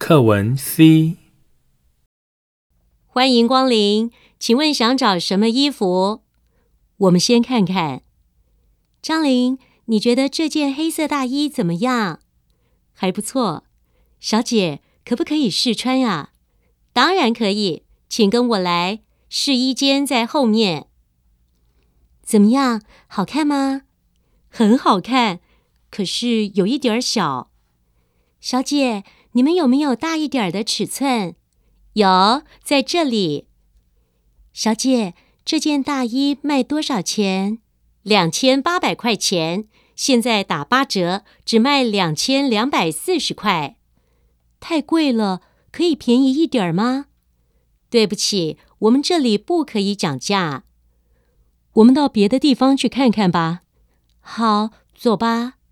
课文 C。 欢迎光临，请问想找什么衣服？我们先看看。张玲，你觉得这件黑色大衣怎么样？还不错。小姐，可不可以试穿啊？当然可以，请跟我来，试衣间在后面。怎么样，好看吗？很好看，可是有一点小。小姐，你们有没有大一点的尺寸？有，在这里。小姐，这件大衣卖多少钱？2800块钱，现在打8折，只卖2240块。太贵了，可以便宜一点吗？对不起，我们这里不可以讲价。我们到别的地方去看看吧。好，走吧。